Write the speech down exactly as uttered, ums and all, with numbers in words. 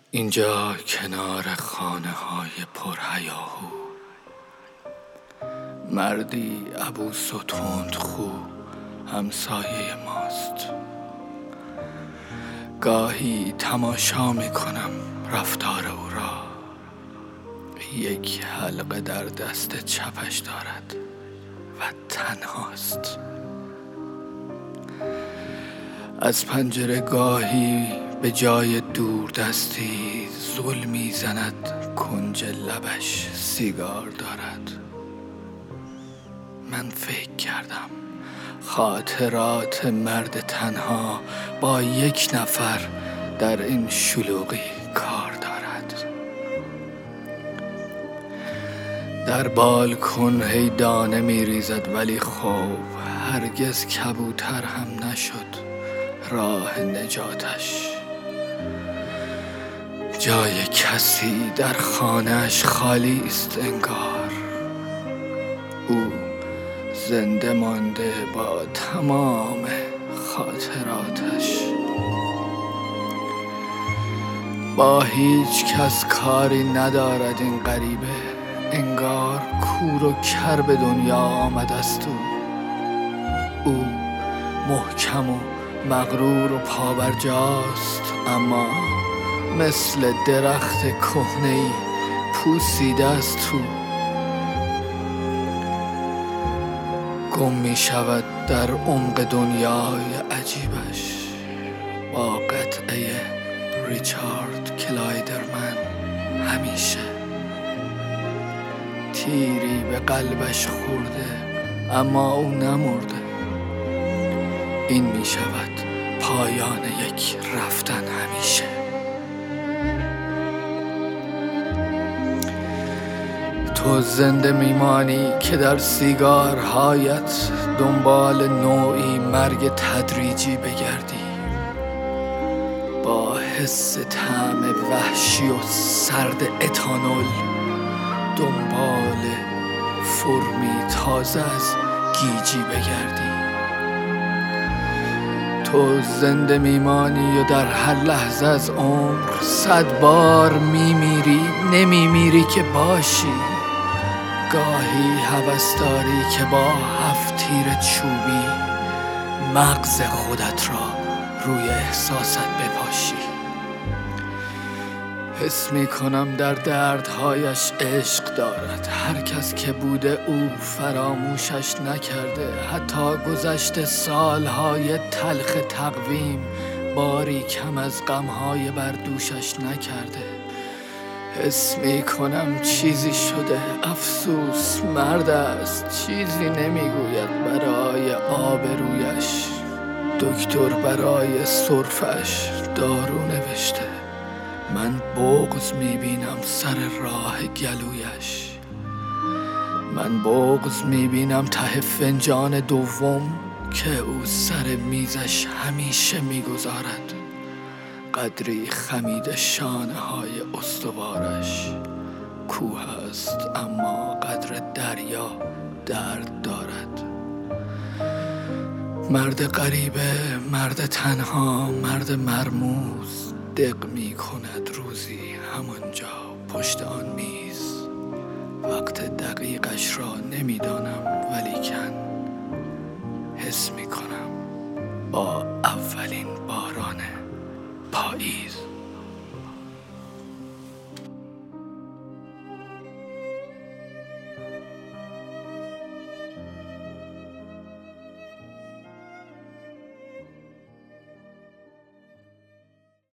اینجا کنار خانه های پرهیاهو، مردی عبوس و تندخو همسایه ماست. گاهی تماشا میکنم رفتار او را. یک حلقه در دست چپش دارد و تنهاست. از پنجره گاهی به جای دوردستی زل میزند، کنج لبش سیگار دارد. من فکر کردم خاطرات مرد تنها با یک نفر در این شلوغی کار دارد. در بالکن هی دانه میریزد، ولی خب هرگز کبوتر هم نشد راه نجاتش. جای کسی در خانه‌اش خالی است انگار. او زنده مانده با تمام خاطراتش. با هیچ کس کاری ندارد این غریبه، انگار کور و کر به دنیا آمده است. او او محکم و مغرور و پابرجاست، اما مثل درخت کهنه‌ای پوسیده است. تو گم می شود در عمق دنیای عجیبش با قطعه ریچارد کلایدرمن. همیشه تیری به قلبش خورده اما او نمرده. این می شود پایان یک رفتن همیشه. تو زنده میمانی که در سیگارهایت دنبال نوعی مرگ تدریجی بگردی، با حس طعم وحشی و سرد اتانول دنبال فرمی تازه از گیجی بگردی. تو زنده میمانی و در هر لحظه از عمر صد بار میمیری، نمیمیری که باشی. گاهی هوس داری که با هفت تیر چوبی مغز خودت را روی احساست بپاشی. حس می کنم در دردهایش عشق دارد. هر کس که بوده او فراموشش نکرده. حتی گذشته سالهای تلخ تقویم باری کم از غمهای بر دوشش نکرده. حس می کنم چیزی شده، افسوس مرد است، چیزی نمیگوید برای آبرویش. دکتر برای سرفش دارو نوشته. من بغض میبینم سر راه گلویش. من بغض میبینم ته فنجان دوم که او سر میزش همیشه میگذارد. قدری خمید شانه های استوارش. کوه است اما قدر دریا درد دارد. مرد غریبه، مرد تنها، مرد مرموز دق می کند روزی همانجا پشت آن میز. وقت دقیقش را نمیدانم، ولیکن حس می کنم با اولین باران پاییز